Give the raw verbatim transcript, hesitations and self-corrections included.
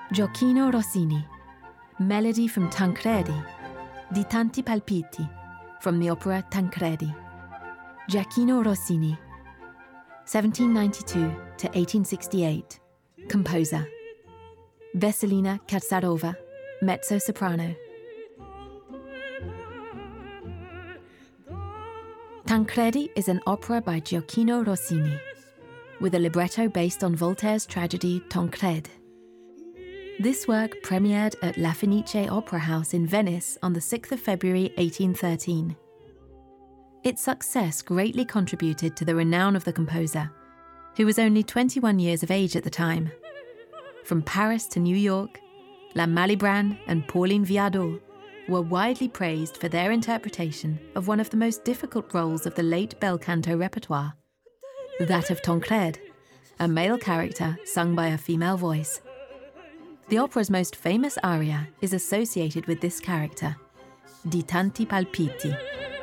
Gioachino Rossini, melody from Tancredi, Di tanti palpiti, from the opera Tancredi. Gioachino Rossini, seventeen ninety-two to eighteen sixty-eight, composer. Veselina Katsarova, mezzo-soprano. Tancredi is an opera by Gioachino Rossini, with a libretto based on Voltaire's tragedy Tancredi. This work premiered at La Fenice Opera House in Venice on the sixth of February eighteen thirteen. Its success greatly contributed to the renown of the composer, who was only twenty-one years of age at the time. From Paris to New York, La Malibran and Pauline Viardot were widely praised for their interpretation of one of the most difficult roles of the late bel canto repertoire, that of Tancredi, a male character sung by a female voice. The opera's most famous aria is associated with this character, Di tanti palpiti.